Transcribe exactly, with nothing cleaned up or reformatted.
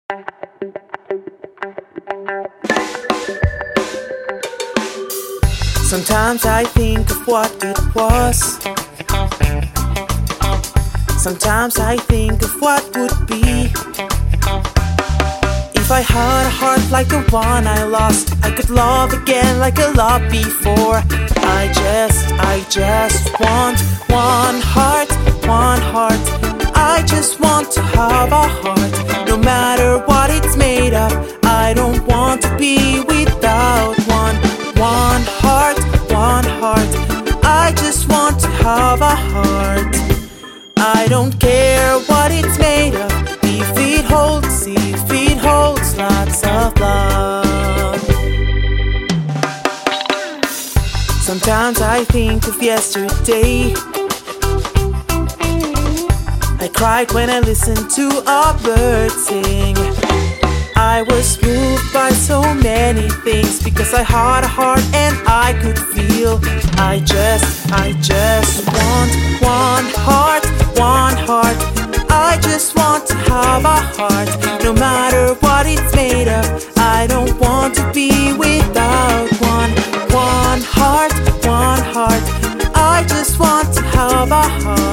Sometimes I think of what it was. Sometimes I think of what would be. If I had a heart like the one I lost, I could love again like I loved before. I just, I just want one heart, one heart. I just want to have a heart, no matter what it's made of. I don't want to be without one. One heart, one heart. I just want to have a heart. I don't care what it's made of. If it holds, if it holds lots of love. Sometimes I think of yesterday. I cried when I listened to a bird sing. I was moved by so many things because I had a heart and I could feel. I just, I just want one heart, one heart. I just want to have a heart, no matter what it's made of. I don't want to be without one. One heart, one heart. I just want to have a heart.